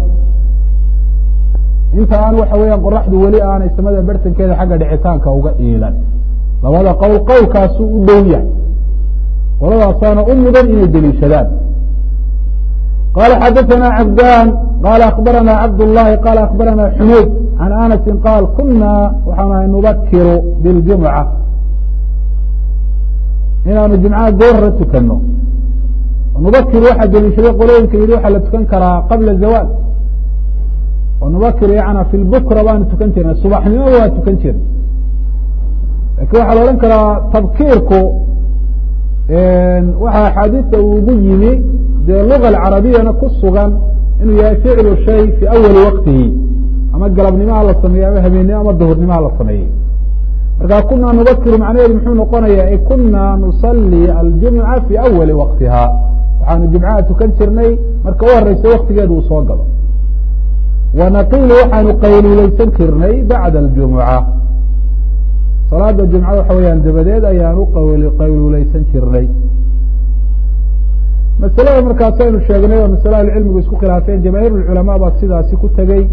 inta aan waxa weeyaan qoraxdu weli aanay samada bartankeeda xagga dhicitaanka uga iilan labada qowl qowlkaasuu u dhow yahay qoladaasaana u mudan inay deliishadaan qala xadaثna cabdan qala akbarana cabdالlahi qala akbarana xumayd can anasi qaal kuna waxaan ahay nubakiru biاljumca inaanu jumcaha goorra tukano nubakir waxaa deliishaday qolooyinka yihi waxaa la tukan karaa qabla zawaal nubakir yana fi lbukra baanu tukan jirnay subaxnimo waa tukan jirnay lakin waxaa la odhan karaa tabkiirku waxaa axaadiista uu ugu yimi dee luga alcarabiyana ku sugan inuu yahay ficlu shay fi awali waqtihi ama galabnimaha la sameeyey ama habeennimo ama duhurnimaha la sameeyey marka kunaa nubakiru macnaheedu muxuu noqonaya e kunaa nusalli aljumca fi awali waqtiha waxaanu jumcaha tukan jirnay marka u horeysa waktigeedu uu soo galo wanaqilu waxaanu qayluuleysan jirnay bacda aljumuca salaada jumca waxa weyaan dabadeed ayaanu qayluuleysan jirnay masalada markaas aynu sheegnay oo masale ahlucilmigu isku khilaafeen jamaahiir اculamaa baa sidaasi ku tegey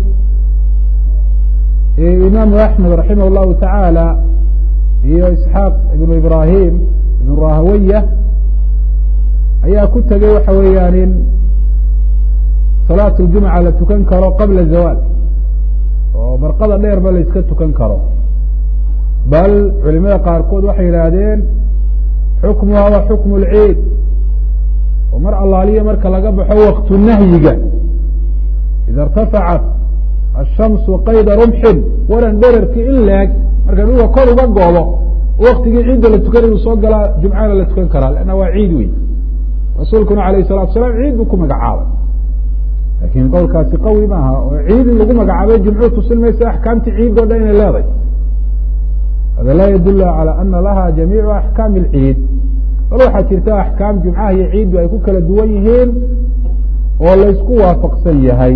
imaamu axmed raximah اllahu tacaala iyo isxaaq ibnu ibrahim ibnu rahawaya ayaa ku tegey waxa weeyaan in salaat ljumca la tukan karo qabla zawaal oo barqada dheerba la iska tukan karo bal culimada qaarkood waxay yidhaahdeen xukmuha wa xukmu اlciid oo mar allaaliya marka laga baxo waktu nahyiga ida irtafacat ashamsu qayda rumxin waran dherarkii in leeg marka dhulka kor uga goobo waktigii ciidda la tukanay uu soo galaa jumcana la tukan karaa lanna waa ciid wey rasuulkuna alayh الsalatu asalaam ciid buu ku magacaabay lakin qowlkaasi qawi maaha oo ciid in lagu magacaabay jumcuu tusin maysa axkaamtii ciid o dhan inay leedahay hada laa yadul calى ana laha jamiicu axkaami اlciid bal waxaa jirta axkaam jumcaha iyo ciiddu ay ku kala duwan yihiin oo laysku waafaqsan yahay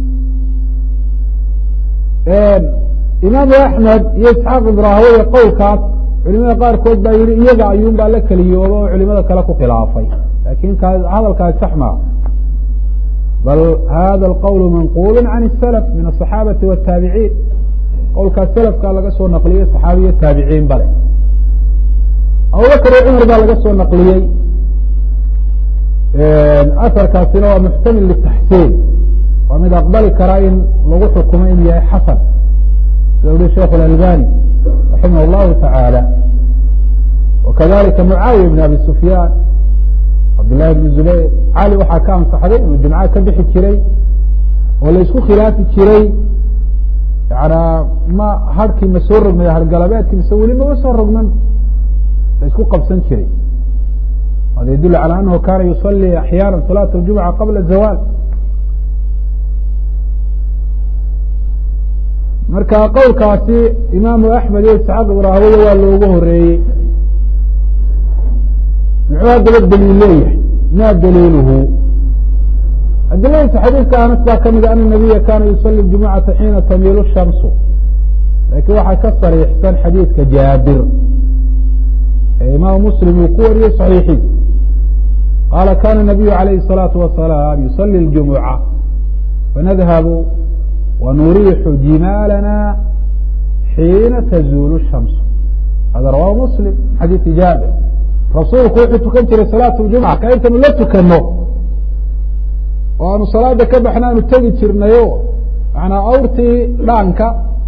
imaamu axmed iyo isxaaq ibn rahaweye qowlkaas culimada qaarkood baa yihi iyaga ayuun baa la keliyooba oo culimada kale ku khilaafay lakin ka hadalkaasi sax maa bal hada alqowl manqul can الslf min aلصaxaabati wالtaabiciin qowlkaas selafkaa laga soo naqliyey صaxaabiyo taabiciin bale abubakr iyo cumar baa laga soo naqliyey aharkaasina waa muxtamil litaxsiin waa mid aqbali karaa in lagu xukumo inuu yahay xasan sida uhi sheikh اlalbani raximah اllahu taعaalى wakadalika mucaawiya bn abi sufyaan cabdالlahi bn zubayr cali waxaa ka ansaxday inuu jumca ka bixi jiray oo la isku khilaafi jiray yana ma harkii ma soo rogmay hargalabeedkii mise weli mama soo rogman la isku qabsan jiray hada yadul calى anahu kana yusalii axyaana salaat اljumca qabla zawal marka qowlkaasi imaamu axmed iyo isxaaq ibn rahaweye waa loogu horeeyey muxuu haddaba daliil leeyahay ma daliiluhu adiladiisa xadiidka anas baa kamida ana nabiya kana yusali jumucata xiina tamiilu shamsu lakin waxaa ka sariixsan xadiidka jaabir ee imaamu muslim uu ku wariyey صaxiixiisa qaala kana nabiyu alayhi الsalaatu wasalaam yusali اljumuca fanadhabu wanuriixu jimaalana xiina tazuulu shamsu hada rawahu muslim xadiidi jaabir rasuulku wuxuu tukan jiray salaat ljumca ka intaynu la tukano oo aanu salaada ka baxna aanu tegi jirnayo manaa awrtii dhaanka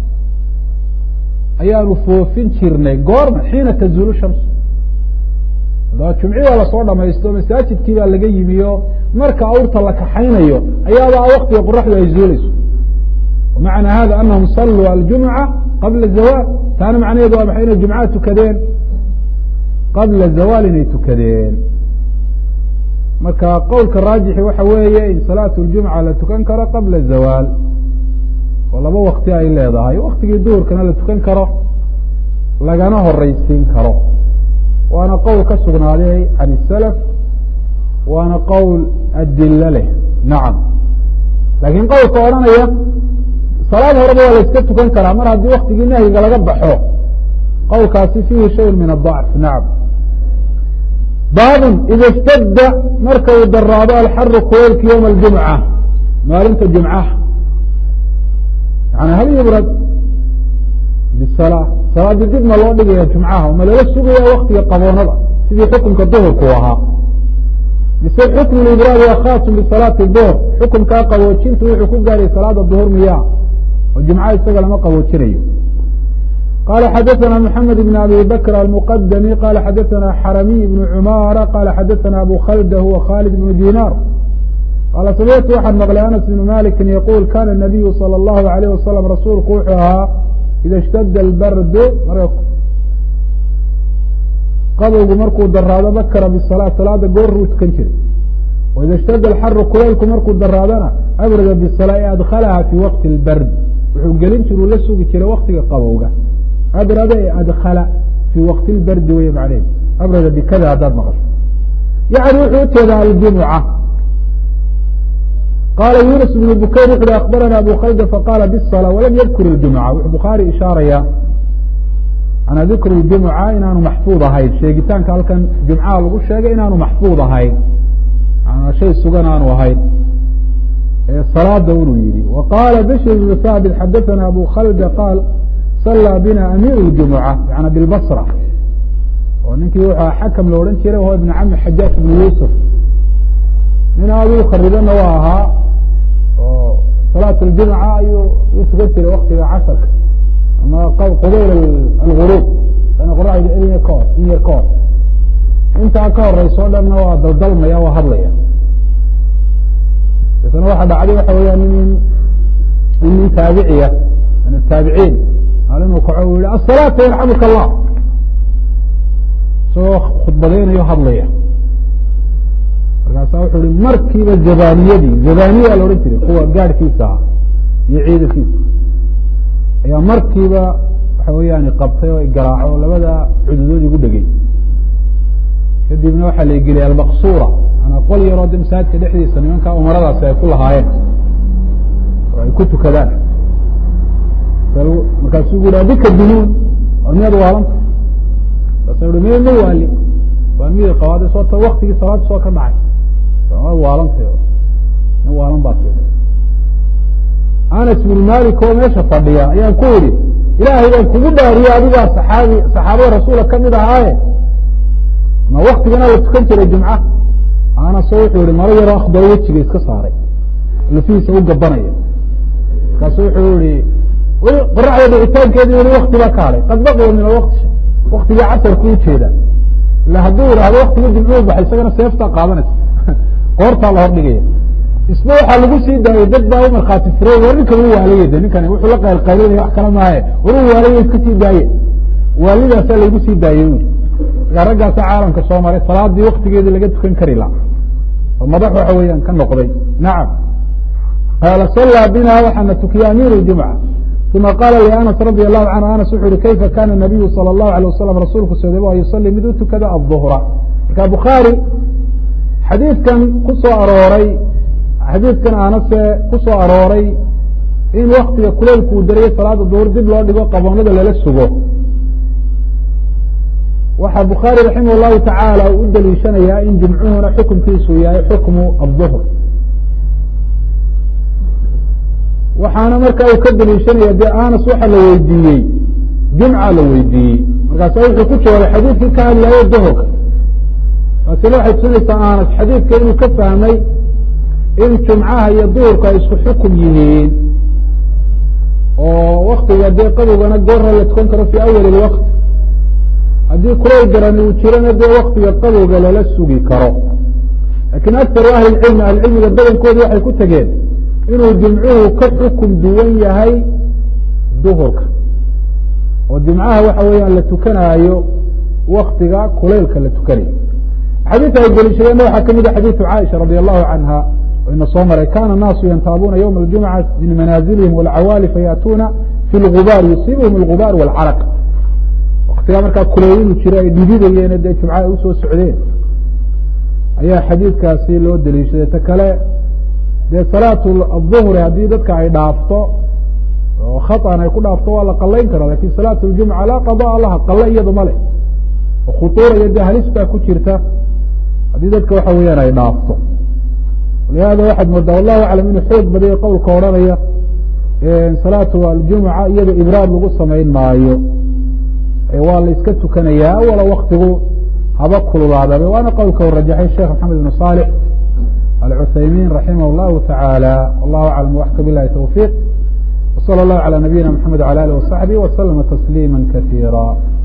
ayaanu foofin jirnay goorma xiina tazuulu shamsu adaba jumci waa lasoo dhamaysto masaajidkii baa laga yimiyo marka awrta la kaxaynayo ayaabaa waktiga qoraxdu ay zuulayso wamacna hada anahum saluu aljumca qabla zawal taana macnaheedu waa maxay inay jumcaha tukadeen qabla zawal inay tukadeen marka qowlka raajixi waxa weeye in salaat اljumca la tukan karo qabla zawal oo laba wakti ay leedahay waktigii duhurkana la tukan karo lagana horeysiin karo waana qowl ka sugnaaday can الslf waana qowl adilo leh nacam lakin qowlka odhanaya salaad horeba waa la iska tukan karaa mar haddii waktigii nahyiga laga baxo qowlkaasi fiihi shay min aضacf nacam baabun ida اstadda marka uu daraado alxaru kuleylka ywma اljumca maalinta jumcaha yani hal yubrad bisalaa salaadii dib ma loo dhigaya jumcaha ma lala sugaya waktiga qaboonada sidii xukunka duhurku ahaa mise xukm ibraad waa khaasun bisalaati duhr xukunkaa qaboojintu wuxuu ku gaadhay salaada duhur miya oo jumcaha isaga lama qaboojinayo qala xadaثna mحamed بn abi bakr almqdmi qala xadaثna xaramiy بn cumara qala xadaثna abu khald huwa khalid بn dinar qala samictu waxaan maqlay anas بn maliki yaqul kana الnabiyu salى الlahu عalيه wasalam rasuulku wuxuu ahaa ida اshtad اlbardu qabowgu markuu daraado bakra bالsalaa salaada gooruu tukan jiray waida اshtad alxaru kuleylku markuu daraadana abrada bالsalaa adkalaha fi waqti اlbard wuxuu gelin jiruu la sugi jiray waktiga qabowga abrada e adkala fii waqti lbardi wey macneed abrada bikada haddaad maqasho yani wuxuu ujeedaa aljumuca qaala yunus bnu bukayr wuxu uhi akbarana abu khayda faqala bالsalaa walam yadkur اljumuca wuxuu bukhaari ishaaraya ana dikru اljumuca inaanu maxfuud ahayn sheegitaanka halkan jumcaha lagu sheegay inaanu maxfuud ahayn manaa shay sugan aanu ahayn salaada inuu yihi wa qaala bishr bnu haabit xadaثana abu khalda qaal salaa bina amiir اljumuca yana bilbasra oo ninkii wuxuu xakam la odhan jiray o ibn cami xajaaj ibn yusuf nin aada u kharibana waa ahaa oo salaat اljumca ayuu u tukan jiray waktiga casarka ama qubayl alguruub ana qoraxda in kahor in yar ka hor intaa ka horeyso o dhanna waa daldalmaya waa hadlaya deetana waxa dhacday waxa weeyaan nin nin taabiciya min ataabiciin maalin uu kaco u yihi asalaata yarxamuka allah isagoo khudbadeynayo hadlaya markaasaa wuxuu ihi markiiba zabaniyadii zabaniya la odhan jiray kuwa gaadhkiisa ah iyo ciidankiisa ayaa markiiba waxa weeyaan qabtay oo garaaco labada cududood igu dhegey kadibna waxaa la geliyay almaqsuura ana qol yaroo de masaajidka dhexdiisa nimankaa umaradaasi ay ku lahaayeen oo ay ku tukadaan markaasuu gu ha bika dunuun war miyaad waalanta markaasa uhi me ma waali waa miyay qabaade soota waktigii salaada soo ka dhacay waad waalantay nin waalan baa ti anas bin malik oo meesha fadhiya ayaan ku idhi ilaahay baan kugu dhaariyey adigaa saxaabi saxaabada rasuula kamid ahaaye ma waktigana la tukan jiray jumca anaso wuxuu yihi maro yaroo akhbaro wejiga iska saaray lafihiisa u gabanaya markaasu wuxuu yihi qoraxda dhicitaankeedi weli wakti baa ka hadhay qad baqiya min alwakti waktigii casarku ujeeda ila hadduu yidhahdo waktigii jimcuhu baxay isagana seeftaa qaadanaysa qoortaa la hordhigaya isna waxaa lagu sii daayey dad baa u markhaati furay war ninkan u waalaya de ninkani wuxuu la qaylqaylinaya wax kala maaye war u waalaya iska sii daaye waalidaasaa laygu sii daayey ui markaa raggaasa caalamka soo maray salaadii waktigeedii laga tukan kari la oo madax waxa weeyaan ka noqday nacam qaala sallaa bina waxaana tukiyey amiir ljumca uma qaala lianas radi allahu canhu anas wuxu uhi kayfa kana nabiyu sala allahu alay wasalam rasuulku sodebo a yusalii mid u tukada aduhra marka bukhaari xadiidkan ku soo arooray xadiidkan aanase ku soo arooray in waktiga kuleylku uu darayo salaada duhur dib loo dhigo qaboonada lala sugo waxaa bukhaari raximah llahu tacaala uu u daliishanayaa in jimcuhuna xukumkiisu yahay xukmu aduhr waxaana markaa uu ka daliishanaya dee anas waxa la weydiiyey jumca la weydiiyey markaasa wuxuu ku jawaabay xadiidkii ka hadlaayo duhurka taasina waxay tusinaysaa anas xadiidka inuu ka fahmay in jumcaha iyo duhurka ay isku xukum yihiin oo waktiga dee qabowgana goorra la tukan karo fii awali lwaqt haddii kulay garan uu jirana dee waktiga qabowga lala sugi karo lakin aktaru ahli lcilmi ahlicilmiga badankoodu waxay ku tegeen inuu jimcuhu ka xukum duwan yahay duhurka oo jimcaha waxa weeyaan la tukanaayo waktiga kulaylka la tukanayo xadiidka ay deliishadeenna waxaa kamid a xadiidu caaisha radi allahu canha ina soo maray kana الnaasu yantaabuuna ywma اljumca min manaazilihim wاlcawaali fayaatuuna fi اlgubaar yusiibhum اlgubaar wاlcaraq waktigaa markaa kuleeyinu jira ay dhididayeen dee jumca ay usoo socdeen ayaa xadiidkaasi loo deliishaday ta kale dee salaat aلظuhri haddii dadka ay dhaafto oo khaطan ay ku dhaafto waa la qalayn karaa lakin salaat اljumca laa qaضاء laha qale iyado ma leh oo khuطuura iyo dee halis baa ku jirta haddii dadka waxa weeyaan ay dhaafto lihada waxaad moodaa wallahu aclam inuu xoog badayo qowlka odhanaya salaatu aljumca iyada ibraad lagu samayn maayo waa la iska tukanayaa wala waktigu haba kululaadaba waana qowlka u rajaxay sheekh maxamed ibn صالح alcuthaymin raximah اllahu taعaalى wallahu aclam waxka bilahi towfiiq wslى اllahu عalى nabiyina mxamed وعlى alih وصaxbih وslma تsliima kaثيirا